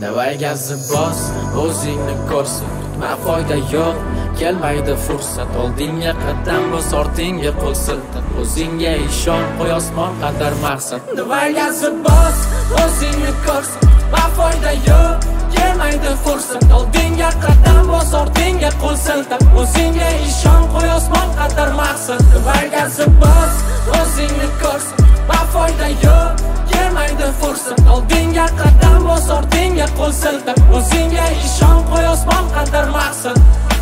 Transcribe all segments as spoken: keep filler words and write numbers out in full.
Davay gazni bos, o'zingni ko'rsin, ma foyda yo'q, kelmaydi fursat. Oldinga qadam bos, ortingga qo'l siltab, o'zingga ishon, qo'y osmon qadar maqsad. Davay gazni bos, o'zingni ko'rsin, ma foyda yo'q, kelmaydi fursat. Oldinga qadam bos, ortingga qo'l siltab, o'zingga ishon, qo'y osmon qadar maqsad. Davay gazni bos, o'zingni ko'rsin, ma foyda yo'q, kelmaydi fursat. Oldinga qadam bos, ortingga qo'l siltab, o'zingga ishon, qo'y osmon qadar maqsad.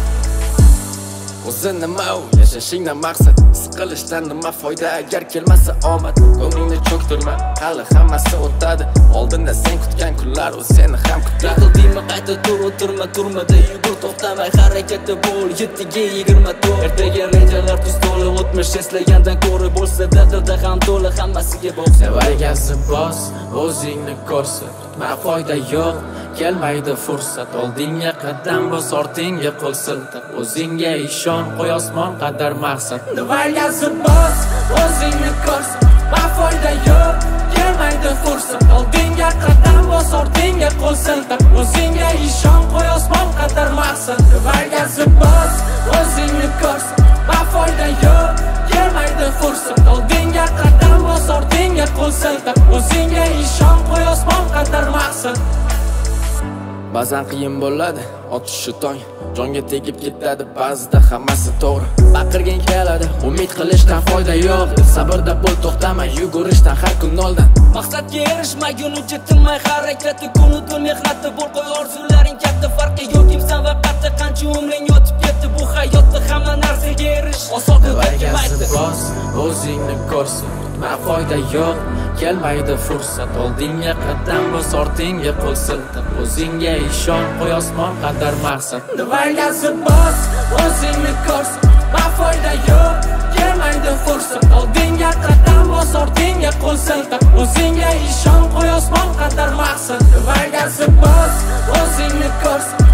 O'zing nima u, yashashingdan maqsad, siqilishdan nima foyda agar kelmasa omad. Ko'nglingni cho'ktirma, hali hammasi o'tadi. Oldinda sen kutgan kunlar u seni ham kutadi. Yiqildingmi qayta tur, o'tirma, turmada yugur, to'xtamay harakatda bo'l. yettiga yigirma to'rt ertaga rejalar tuz to'la, o'tmish eslagandan ko'ra bo'lsa dadilda ham to'la, hammasiga boq. Davay gazni bos, o'zingni ko'rsin, ma foyda yo'q, kelmaydi fursat. Oldinga qadam bos, ortingga qo'l siltab, o'zingga ishon, qo'y osmon qadar maqsad. Davay gazni bos, o'zingni ko'rsin, ma foyda yo'q, kelmaydi fursat. Oldinga qadam bos, ortingga qo'l siltab, o'zingga ishon, qo'y osmon qadar maqsad. Davay gazni bos, o'zingni ko'rsin, ma foyda yo'q, kelmaydi fursat. Oldinga qadam bos, ortingga qo'l siltab, o'zingga ishon, qo'y osmon qadar maqsad. Ba'zan qiyin bo'ladi, otishi tong, jonga tegib ketadi, ba'zida hammasi to'g'ri. Baqirging keladi, umid qilishdan foyda yo'q. Sabrda bo'l, to'xtamay yugurishdan har kun noldan. Maqsadga erishmaguncha tinmay harakati, kunu tun mehnatda bo'l, qo'y orzularing katta, farqi yo'q kimsan va qatda qancha umring o'tib ketdi. Bu hayotda hamma narsaga erish oson kelmaydi. Bos, o'zingni ko'rsin, ma foyda yo'q, kelmaydi fursat. Oldinga qadam bos, ortingga qo'l siltab, o'zingga ishon, qo'y osmon qadar maqsad. Davay gazni bos, o'zingni ko'rsin, ma foyda yo'q, kelmaydi fursat. Oldinga qadam bos, ortingga qo'l siltab, o'zingga ishon, qo'y osmon qadar maqsad. Davay gazni bos, o'zingni ko'rsin,